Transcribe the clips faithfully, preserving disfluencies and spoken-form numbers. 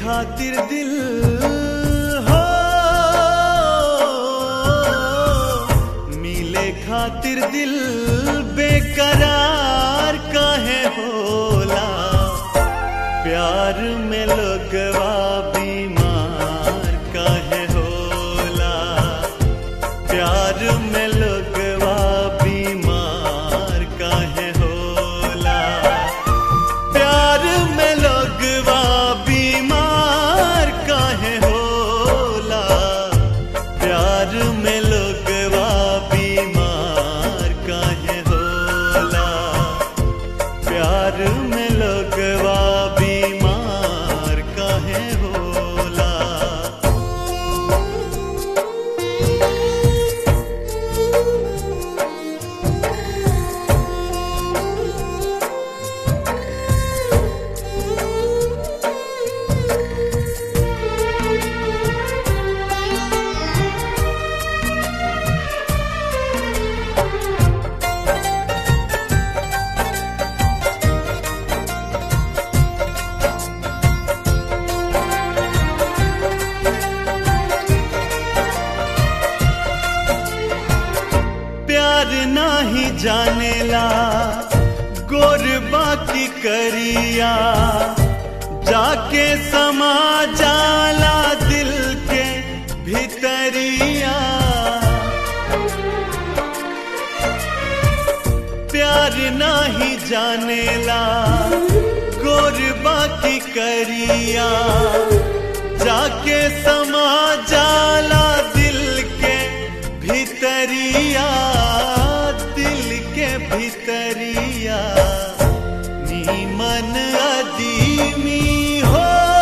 खातिर दिल हो, मिले खातिर दिल बेकरार काहे होला। प्यार में लोगवा बीमार काहे होला। प्यार में लोगवा बीमार काहे होला। प्यार में लोगवा बीमार काहे होला। प्यार में लोगवा बीमार काहे होला। प्यार में लोगवा बीमार काहे होला। प्यार नाही जानेला गोर बाकी करिया, जाके समा जाला दिल के भीतरिया। प्यार नाही जानेला गोर बाकी करिया, जाके समा जाला दिल के भीतरिया। दिल के भीतरिया नीमन अदीमी हो,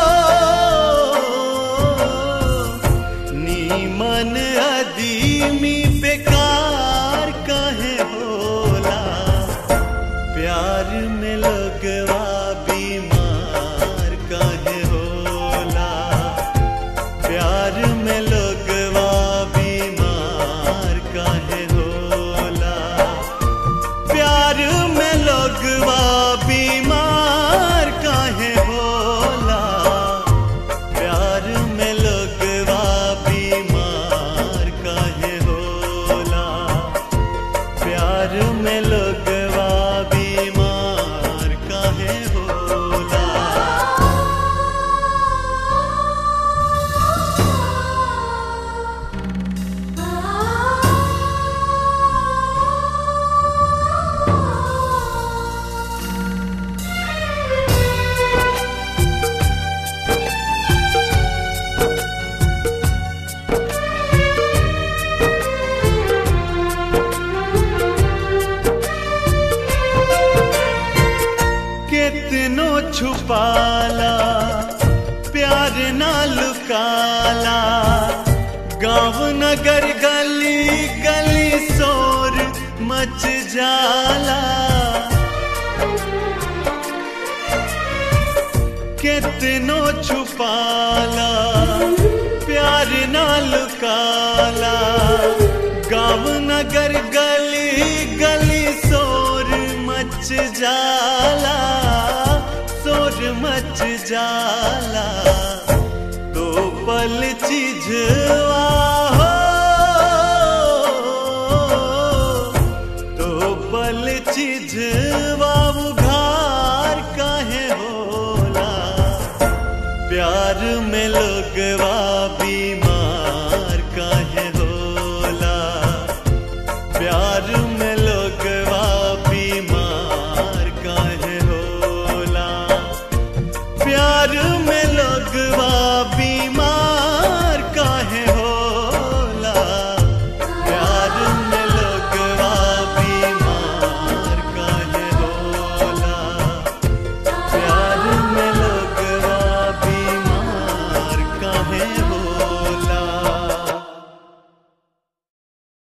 नीमन अदीमी बेकार काहे होला। प्यार में लोगवा बीमार काहे होला। प्यार में लोगवा बीमार काहे होला। प्यार में लोगवा बीमार काहे होला। प्यार में लोगवा बीमार काहे होला। प्यार में लोगवा बीमार काहे होला। कितनो छुपाला प्यार ना लुकाला। गाँव नगर गली गली शोर मच जाला। कितनो छुपाला प्यार ना लुकाला। गाँव नगर गली गली शोर मच जाला। शोर मच जाला तो पल चीजवा हो, तो पल चीज